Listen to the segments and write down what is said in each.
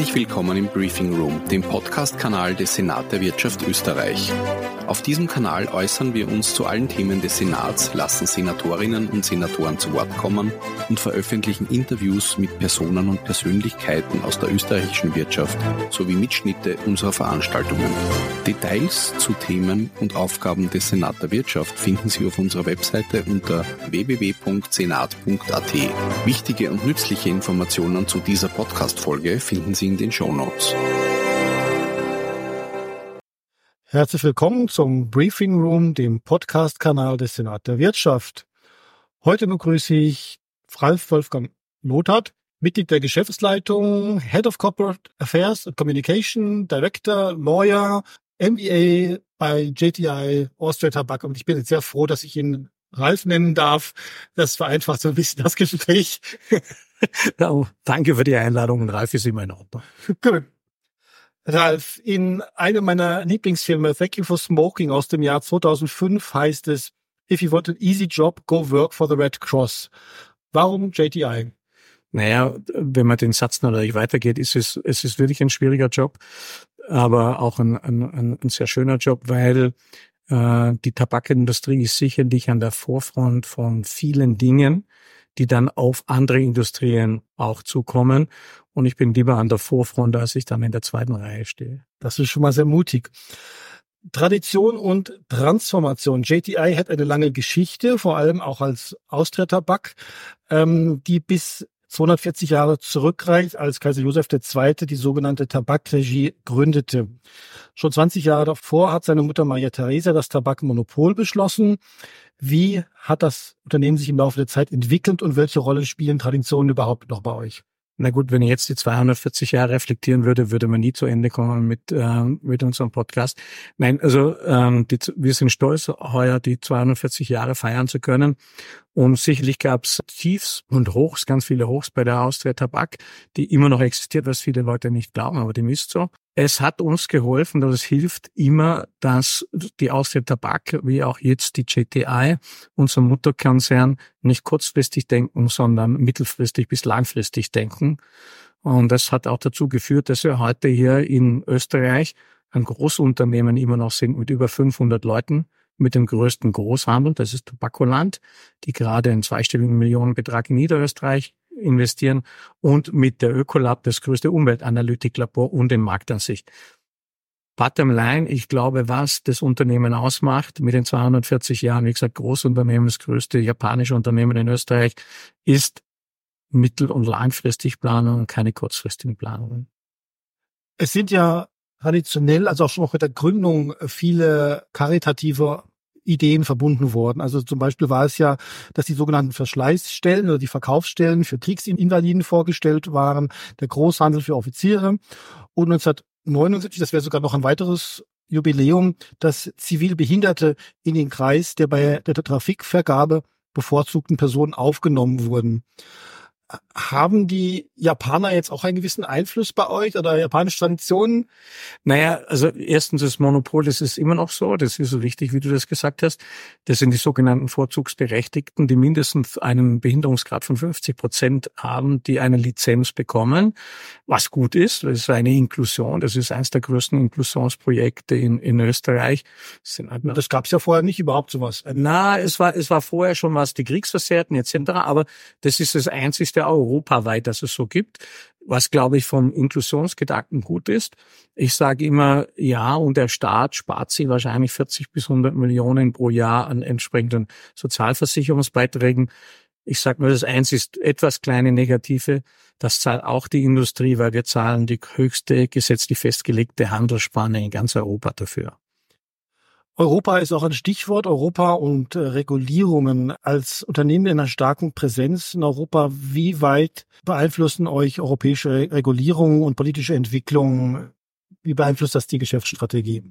Herzlich willkommen im Briefing Room, dem Podcast-Kanal des Senat der Wirtschaft Österreich. Auf diesem Kanal äußern wir uns zu allen Themen des Senats, lassen Senatorinnen und Senatoren zu Wort kommen und veröffentlichen Interviews mit Personen und Persönlichkeiten aus der österreichischen Wirtschaft sowie Mitschnitte unserer Veranstaltungen. Details zu Themen und Aufgaben des Senat der Wirtschaft finden Sie auf unserer Webseite unter www.senat.at. Wichtige und nützliche Informationen zu dieser Podcast-Folge finden Sie in den Shownotes. Herzlich willkommen zum Briefing Room, dem Podcast-Kanal des Senat der Wirtschaft. Heute begrüße ich Ralf Wolfgang Lothart, Mitglied der Geschäftsleitung, Head of Corporate Affairs and Communication, Director, Lawyer, MBA bei JTI Austria Tabak. Und ich bin jetzt sehr froh, dass ich ihn Ralf nennen darf. Das vereinfacht so ein bisschen das Gespräch. Ja, danke für die Einladung. Ralf ist immer in Ordnung. Gut. Ralf, in einem meiner Lieblingsfilme, Thank You for Smoking aus dem Jahr 2005, heißt es, If you want an easy job, go work for the Red Cross. Warum JTI? Naja, wenn man den Satz natürlich weitergeht, es ist wirklich ein schwieriger Job, aber auch ein sehr schöner Job, weil die Tabakindustrie ist sicherlich an der Vorfront von vielen Dingen, die dann auf andere Industrien auch zukommen. Und ich bin lieber an der Vorfront, als ich dann in der zweiten Reihe stehe. Das ist schon mal sehr mutig. Tradition und Transformation. JTI hat eine lange Geschichte, vor allem auch als Austria Tabak, die bis 240 Jahre zurückreicht, als Kaiser Joseph II. Die sogenannte Tabakregie gründete. Schon 20 Jahre davor hat seine Mutter Maria Theresia das Tabakmonopol beschlossen. Wie hat das Unternehmen sich im Laufe der Zeit entwickelt und welche Rolle spielen Traditionen überhaupt noch bei euch? Na gut, wenn ich jetzt die 240 Jahre reflektieren würde, würde man nie zu Ende kommen mit unserem Podcast. Nein, also wir sind stolz, heuer die 240 Jahre feiern zu können. Und sicherlich gab es Tiefs und Hochs, ganz viele Hochs bei der Austria Tabak, die immer noch existiert, was viele Leute nicht glauben, aber dem ist so. Es hat uns geholfen, dass es hilft immer, dass die Austria Tabak, wie auch jetzt die JTI, unser Mutterkonzern, nicht kurzfristig denken, sondern mittelfristig bis langfristig denken. Und das hat auch dazu geführt, dass wir heute hier in Österreich ein Großunternehmen immer noch sind mit über 500 Leuten, mit dem größten Großhandel, das ist Tobakoland, die gerade einen zweistelligen Millionenbetrag in Niederösterreich investieren und mit der Ökolab das größte Umweltanalytiklabor und den Markt an sich. Bottom line, ich glaube, was das Unternehmen ausmacht mit den 240 Jahren, wie gesagt, Großunternehmen, das größte japanische Unternehmen in Österreich, ist mittel- und langfristig Planung und keine kurzfristigen Planungen. Es sind ja traditionell, also auch schon mit der Gründung, viele karitative Ideen verbunden worden. Also zum Beispiel war es ja, dass die sogenannten Verschleißstellen oder die Verkaufsstellen für Kriegsinvaliden vorgestellt waren, der Großhandel für Offiziere und 1979, das wäre sogar noch ein weiteres Jubiläum, dass Zivilbehinderte in den Kreis der bei der Trafikvergabe bevorzugten Personen aufgenommen wurden. Haben die Japaner jetzt auch einen gewissen Einfluss bei euch oder japanische Traditionen? Naja, also erstens das Monopol, das ist immer noch so, das ist so richtig, wie du das gesagt hast. Das sind die sogenannten Vorzugsberechtigten, die mindestens einen Behinderungsgrad von 50% haben, die eine Lizenz bekommen, was gut ist. Das ist eine Inklusion, das ist eines der größten Inklusionsprojekte in Österreich. Das gab es ja vorher nicht überhaupt sowas. Na, es war vorher schon was, die Kriegsversehrten etc., aber das ist das einzigste europaweit, das es so gibt, was, glaube ich, vom Inklusionsgedanken gut ist. Ich sage immer, ja, und der Staat spart sich wahrscheinlich 40 bis 100 Millionen pro Jahr an entsprechenden Sozialversicherungsbeiträgen. Ich sage nur, das eins ist etwas kleine Negative, das zahlt auch die Industrie, weil wir zahlen die höchste gesetzlich festgelegte Handelsspanne in ganz Europa dafür. Europa ist auch ein Stichwort. Europa und Regulierungen. Als Unternehmen in einer starken Präsenz in Europa, wie weit beeinflussen euch europäische Regulierungen und politische Entwicklungen? Wie beeinflusst das die Geschäftsstrategie?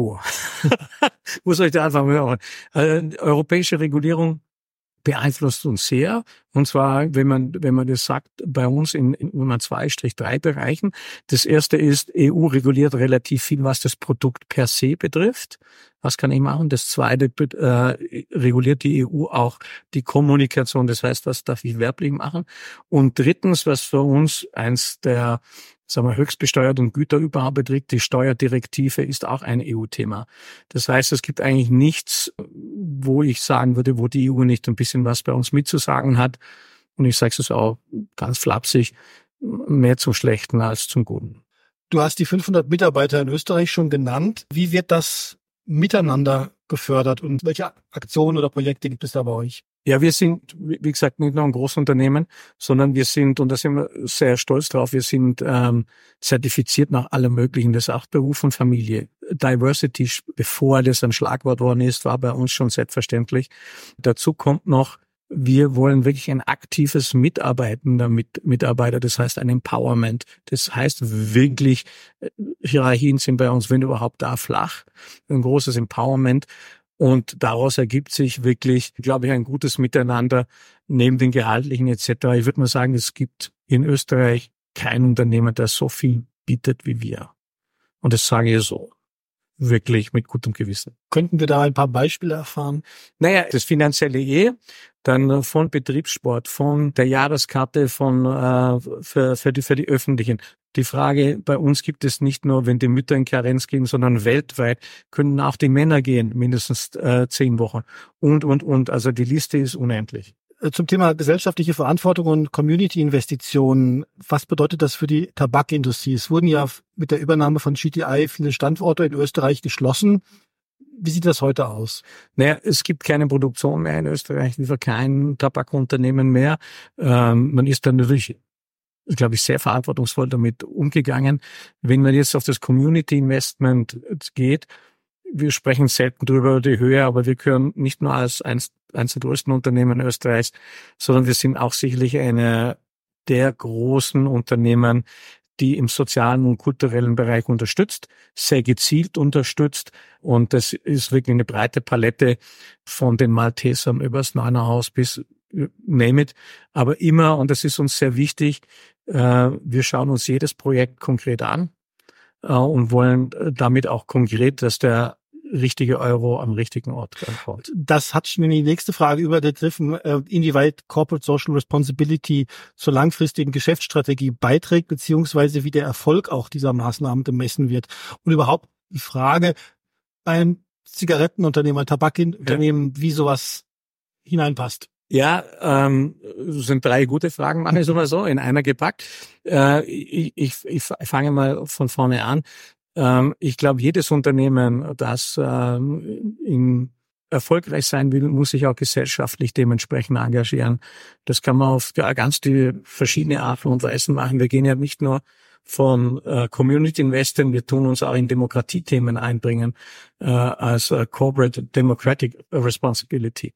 Wo soll ich da anfangen? Europäische Regulierung beeinflusst uns sehr. Und zwar, wenn man das sagt, bei uns in 2-3 Bereichen. Das erste ist, EU reguliert relativ viel, was das Produkt per se betrifft. Was kann ich machen? Das zweite reguliert die EU auch die Kommunikation. Das heißt, was darf ich werblich machen? Und drittens, was für uns eins der sagen wir, höchstbesteuerten Güterübergabe betrifft. Die Steuerdirektive ist auch ein EU-Thema. Das heißt, es gibt eigentlich nichts, wo ich sagen würde, wo die EU nicht ein bisschen was bei uns mitzusagen hat. Und ich sage es auch ganz flapsig, mehr zum Schlechten als zum Guten. Du hast die 500 Mitarbeiter in Österreich schon genannt. Wie wird das miteinander gefördert und welche Aktionen oder Projekte gibt es da bei euch? Ja, wir sind, wie gesagt, nicht nur ein Großunternehmen, sondern wir sind, und da sind wir sehr stolz drauf, wir sind zertifiziert nach allem Möglichen. Das ist auch Beruf und Familie. Diversity, bevor das ein Schlagwort worden ist, war bei uns schon selbstverständlich. Dazu kommt noch, wir wollen wirklich ein aktives Mitarbeiten der Mitarbeiter, das heißt ein Empowerment. Das heißt wirklich, Hierarchien sind bei uns, wenn überhaupt, da flach. Ein großes Empowerment. Und daraus ergibt sich wirklich, glaube ich, ein gutes Miteinander neben den Gehaltlichen etc. Ich würde mal sagen, es gibt in Österreich kein Unternehmen, das so viel bietet wie wir. Und das sage ich so. Wirklich mit gutem Gewissen. Könnten wir da ein paar Beispiele erfahren? Naja, das Finanzielle dann von Betriebssport, von der Jahreskarte, für die Öffentlichen. Die Frage, bei uns gibt es nicht nur, wenn die Mütter in Karenz gehen, sondern weltweit können auch die Männer gehen, mindestens 10 Wochen. Und. Also die Liste ist unendlich. Zum Thema gesellschaftliche Verantwortung und Community-Investitionen. Was bedeutet das für die Tabakindustrie? Es wurden ja mit der Übernahme von GTI viele Standorte in Österreich geschlossen. Wie sieht das heute aus? Naja, es gibt keine Produktion mehr in Österreich, wie kein Tabakunternehmen mehr. Man ist dann natürlich, glaube ich, sehr verantwortungsvoll damit umgegangen. Wenn man jetzt auf das Community Investment geht, wir sprechen selten drüber über die Höhe, aber wir gehören nicht nur als eins der größten Unternehmen Österreichs, sondern wir sind auch sicherlich eine der großen Unternehmen, die im sozialen und kulturellen Bereich unterstützt, sehr gezielt unterstützt. Und das ist wirklich eine breite Palette von den Maltesern über das Neunerhaus bis name it. Aber immer, und das ist uns sehr wichtig, wir schauen uns jedes Projekt konkret an und wollen damit auch konkret, dass der richtige Euro am richtigen Ort kommt. Das hat schon in die nächste Frage übergegriffen, inwieweit Corporate Social Responsibility zur langfristigen Geschäftsstrategie beiträgt, beziehungsweise wie der Erfolg auch dieser Maßnahmen gemessen wird. Und überhaupt die Frage, ein Zigarettenunternehmen, ein Tabakunternehmen, wie sowas hineinpasst. Ja, sind 3 gute Fragen, mache ich so mal so, in einer gepackt. Ich fange mal von vorne an. Ich glaube, jedes Unternehmen, das erfolgreich sein will, muss sich auch gesellschaftlich dementsprechend engagieren. Das kann man auf ganz die verschiedene Arten und Weisen machen. Wir gehen ja nicht nur von Community Investing, wir tun uns auch in Demokratiethemen einbringen als Corporate Democratic Responsibility.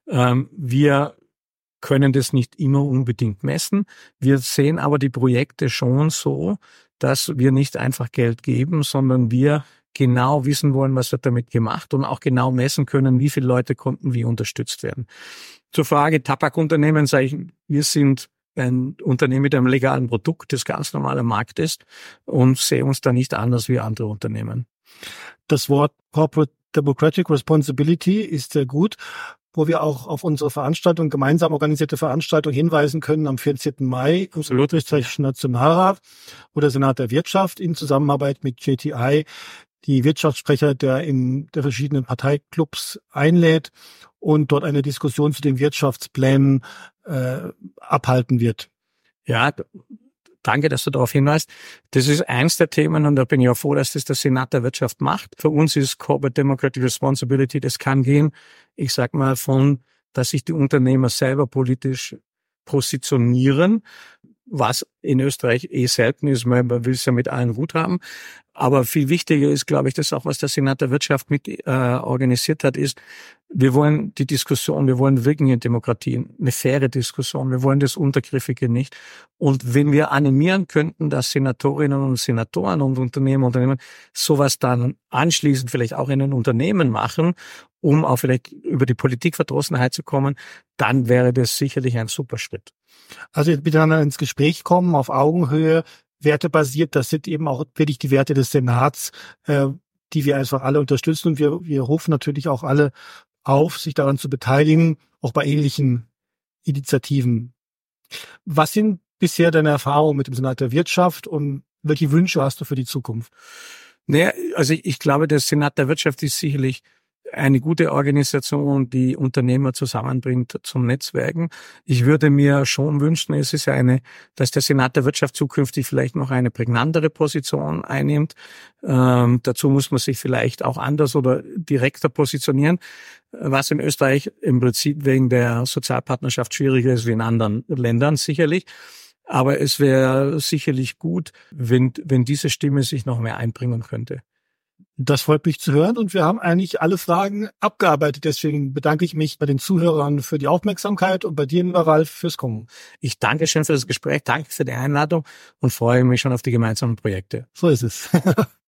Wir können das nicht immer unbedingt messen. Wir sehen aber die Projekte schon so, dass wir nicht einfach Geld geben, sondern wir genau wissen wollen, was wird damit gemacht und auch genau messen können, wie viele Leute konnten wie unterstützt werden. Zur Frage Tabakunternehmen sage ich, wir sind ein Unternehmen mit einem legalen Produkt, das ganz normal am Markt ist und sehen uns da nicht anders wie andere Unternehmen. Das Wort Corporate Democratic Responsibility ist sehr gut, wo wir auch auf unsere Veranstaltung, gemeinsam organisierte Veranstaltung hinweisen können am 14. Mai im Österreichischen Nationalrat, wo der Senat der Wirtschaft in Zusammenarbeit mit JTI die Wirtschaftssprecher der verschiedenen Parteiklubs einlädt und dort eine Diskussion zu den Wirtschaftsplänen abhalten wird. Ja, danke, dass du darauf hinweist. Das ist eins der Themen und da bin ich auch froh, dass das der Senat der Wirtschaft macht. Für uns ist Corporate Democratic Responsibility, das kann gehen, ich sag mal, dass sich die Unternehmer selber politisch positionieren, was in Österreich selten ist, man will es ja mit allen gut haben. Aber viel wichtiger ist, glaube ich, das auch, was der Senat der Wirtschaft mit organisiert hat, ist, wir wollen die Diskussion, wir wollen wirklich eine Demokratie, eine faire Diskussion, wir wollen das Untergriffige nicht. Und wenn wir animieren könnten, dass Senatorinnen und Senatoren und Unternehmen sowas dann anschließend vielleicht auch in ein Unternehmen machen, um auch vielleicht über die Politikverdrossenheit zu kommen, dann wäre das sicherlich ein super Schritt. Also miteinander ins Gespräch kommen, auf Augenhöhe, wertebasiert, das sind eben auch wirklich die Werte des Senats, die wir einfach alle unterstützen. Und wir rufen natürlich auch alle auf, sich daran zu beteiligen, auch bei ähnlichen Initiativen. Was sind bisher deine Erfahrungen mit dem Senat der Wirtschaft und welche Wünsche hast du für die Zukunft? Naja, also ich glaube, der Senat der Wirtschaft ist sicherlich eine gute Organisation, die Unternehmer zusammenbringt zum Netzwerken. Ich würde mir schon wünschen, dass der Senat der Wirtschaft zukünftig vielleicht noch eine prägnantere Position einnimmt. Dazu muss man sich vielleicht auch anders oder direkter positionieren, was in Österreich im Prinzip wegen der Sozialpartnerschaft schwieriger ist wie in anderen Ländern sicherlich. Aber es wäre sicherlich gut, wenn diese Stimme sich noch mehr einbringen könnte. Das freut mich zu hören und wir haben eigentlich alle Fragen abgearbeitet. Deswegen bedanke ich mich bei den Zuhörern für die Aufmerksamkeit und bei dir, lieber Ralf, fürs Kommen. Ich danke schön für das Gespräch, danke für die Einladung und freue mich schon auf die gemeinsamen Projekte. So ist es.